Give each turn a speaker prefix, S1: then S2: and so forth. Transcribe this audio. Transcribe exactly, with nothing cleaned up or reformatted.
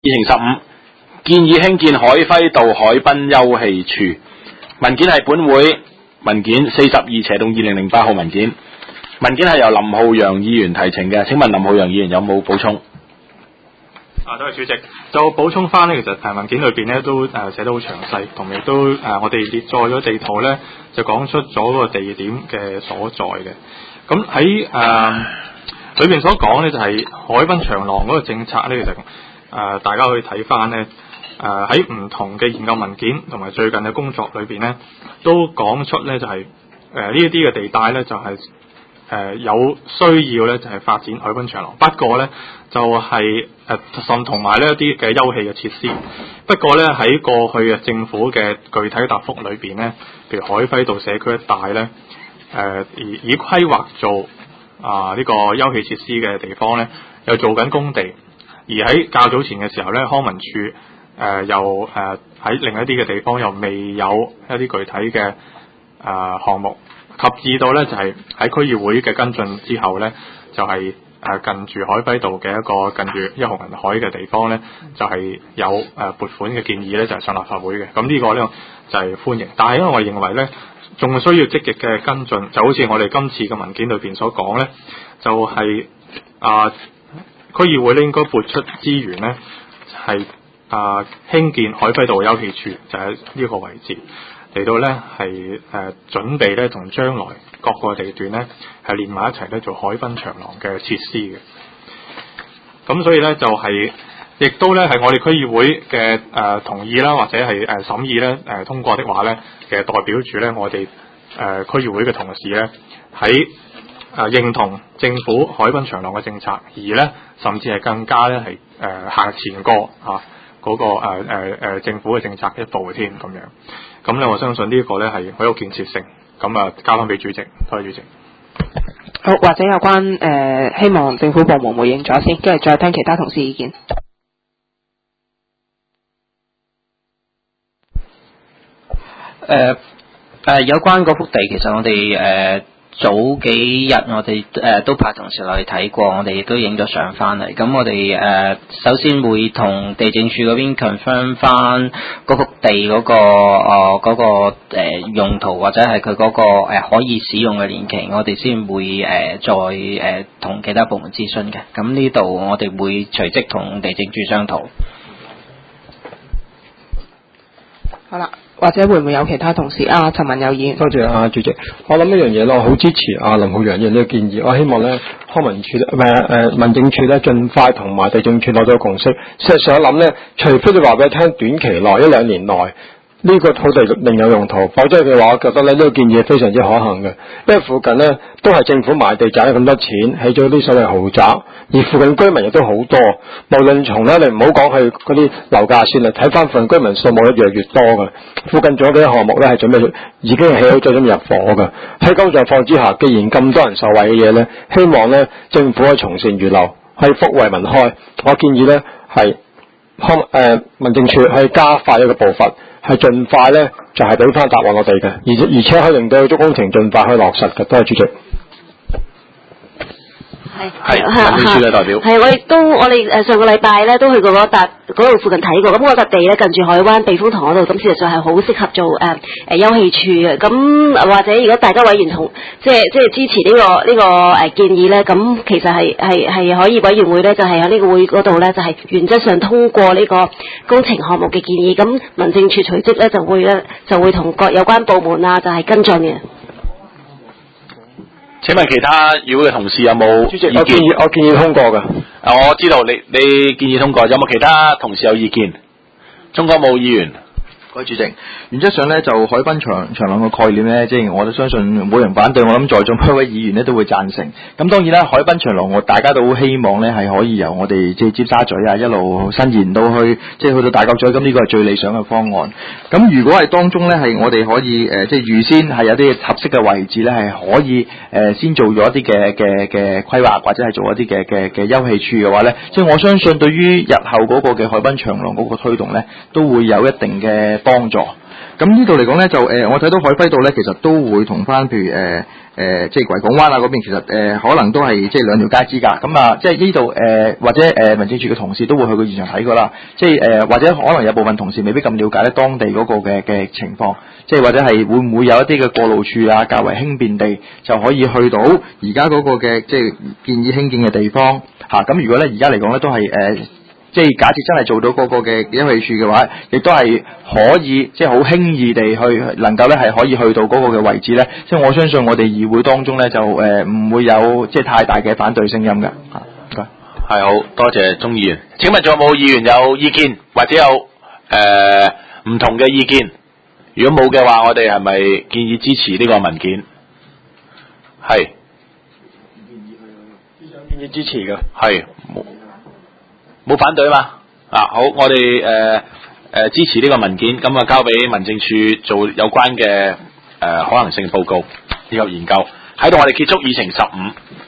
S1: 程十五，建議興建海輝道海濱休憩處。文件係本會文件四十二斜洞二零零八號文件。文件係由林浩洋議員提呈嘅，請問林浩洋議員有冇補充？
S2: 啊，多謝主席。就補充翻咧，其實誒文件裏邊咧都誒寫得好詳細，同亦都誒、呃、我哋列載咗地圖咧，就講出咗個地點嘅所在嘅。咁喺誒裏邊所講咧，就係、是、海濱長廊嗰個政策咧，其實誒、呃、大家可以睇翻咧，誒喺唔同嘅研究文件同埋最近嘅工作裏邊咧，都講出咧就係誒呢一啲嘅地帶咧就係、是。誒、呃、有需要咧，就係、是、發展海濱長廊。不過咧，就係誒甚同埋呢一啲嘅休憩嘅設施。不過咧，喺過去嘅政府嘅具體答覆裏邊咧，譬如海輝道社區一帶咧，誒、呃、以以規劃做啊呢、呃這個休憩設施嘅地方咧，又做緊工地。而喺較早前嘅時候咧，康文署誒、呃、又誒喺、呃、另一啲嘅地方又未有一啲具體嘅啊項目。及至到咧就係、是、喺區議會嘅跟進之後咧，就係、是、誒、呃、近住海輝道嘅一個近住一號銀海嘅地方咧，就係、是、有誒、呃、撥款嘅建議咧，就係、是、上立法會嘅。咁呢個咧就係、是、歡迎，但係因為我認為咧，仲需要積極嘅跟進，就好似我哋今次嘅文件裏邊所講咧，就係、是、啊、呃、區議會咧應該撥出資源咧，係啊、呃、興建海輝道休憩處，就喺呢個位置。嚟到咧係誒準備咧同將來各個地段咧係連埋一齊咧做海濱長廊嘅設施嘅。咁所以咧就係、是、亦都咧係我哋區議會嘅誒、呃、同意啦，或者係誒、呃、審議咧誒、呃、通過的話咧，其實代表住咧我哋誒、呃、區議會嘅同事咧喺誒認同政府海濱長廊嘅政策，而咧甚至係更加咧係誒行前過嚇嗰個誒誒誒政府嘅政策一步添咁樣。咁咧，我相信呢一個咧係好有建設性。咁啊，交翻俾主席，多謝主席。
S3: 好，或者有關誒、呃，希望政府部門回應咗先，跟住再聽其他同事意見。
S4: 誒誒、呃，有關嗰幅地，其實我哋誒。呃早幾日我哋誒、呃、都派同事落去睇過，我哋亦都影咗相翻嚟。咁我哋誒、呃、首先會同地政處嗰邊 confirm 翻嗰幅地嗰、那個誒嗰、呃那個、呃、用途或者係佢嗰個、呃、可以使用嘅年期，我哋先會誒、呃、再誒同、呃、其他部門諮詢嘅。咁呢度我哋會隨即同地政處商討。
S3: 好啦。或者會唔會有其他同事啊？陳文友議員，
S5: 多謝啊主席。我諗一樣嘢咯，我好支持啊林浩洋議員呢個建議。我希望咧康文署咧，唔係誒民政處咧，盡快同埋地政處攞到共識。事實上諗咧，除非你話俾我聽，短期內一兩年內呢個土地另有用途，否則嘅話，我覺得咧呢個建議係非常之可行嘅。因為附近咧都係政府買地賺咗咁多錢，起咗啲所謂豪宅，而附近居民亦都好多。無論從咧你唔好講去嗰啲樓價先啦，睇翻附近居民數目咧越嚟越多嘅。附近仲有幾個項目咧係準備已經係起好咗，準備入伙嘅。喺咁狀況之下，既然咁多人受惠嘅嘢咧，希望咧政府可以從善如流，係福為民開。我建議咧係康誒民政處係加快一個步伐。係盡快咧，就係俾翻答案我哋嘅，而而且可以令到足工程盡快可以落實嘅。多謝主席。
S6: 係
S1: 係民政處嘅代表。
S6: 係我亦都我哋誒上個禮拜咧都去過嗰笪嗰度附近睇過，咁嗰笪地咧近住海灣避風塘嗰度，咁事實上係好適合做誒誒、呃、休憩處嘅。咁或者如果大家委員同即係即係支持呢、這個呢、這個誒、呃、建議咧，咁其實係係係可以委員會咧就係喺呢個會嗰度咧就係、是、原則上通過呢個工程項目嘅建議，咁民政處隨即咧就會咧就會同各有關部門啊就係、是、跟進嘅。
S1: 請問其他議會嘅同事有冇意見？
S5: 我建議我建議通過嘅。
S1: 啊，我知道你你建議通過，有冇其他同事有意見？中國冇議員。
S7: 各位主席，原則上咧就海濱長長廊嘅概念咧，即係我都相信冇人反對，我諗在座每位議員咧都會贊成。咁當然啦，海濱長廊我大家都好希望咧係可以由我哋即係尖沙咀啊一路伸延到去即係去到大角咀，咁呢個係最理想嘅方案。咁如果係當中咧係我哋可以誒、呃、即係預先係有啲合適嘅位置咧係可以誒、呃、先做咗一啲嘅嘅嘅規劃，或者係做一啲嘅嘅嘅休憩處嘅話咧，即係我相信對於日後嗰個嘅海濱長廊嗰個推動咧都會有一定嘅幫助。 咁呢度嚟講咧，就誒、呃、我睇到海輝道咧，其實都會同翻譬如誒誒、呃呃，即係葵港灣啊嗰邊，其實誒、呃、可能都係即係兩條街之隔。咁啊，即係呢度誒或者誒、呃、民政處嘅同事都會去過現場睇過啦。即係誒、呃、或者可能有部分同事未必咁了解咧當地嗰個嘅嘅情況，即係或者係會唔會有一啲嘅過路處啊，較為輕便地就可以去到而家嗰個嘅即係建議興建嘅地方嚇。咁、啊、如果咧而家嚟講咧都係誒。呃即係假設真係做到嗰個嘅休憩處嘅話，亦都係可以即係好輕易地去能夠咧係可以去到嗰個嘅位置咧。即係我相信我哋議會當中咧就誒唔、呃、會有即係太大嘅反對聲音㗎。嚇，唔該。
S1: 係，好多謝鍾議員。請問仲有冇議員有意見或者有誒唔、呃、同嘅意見？如果冇嘅話，我哋係咪建議支持呢個文件？係。
S5: 建議支持嘅。
S1: 係。冇反對嘛？啊，好，我哋誒誒支持呢個文件，咁啊交俾民政處做有關嘅誒、呃、可能性報告以及研究。喺度我哋結束議程十五。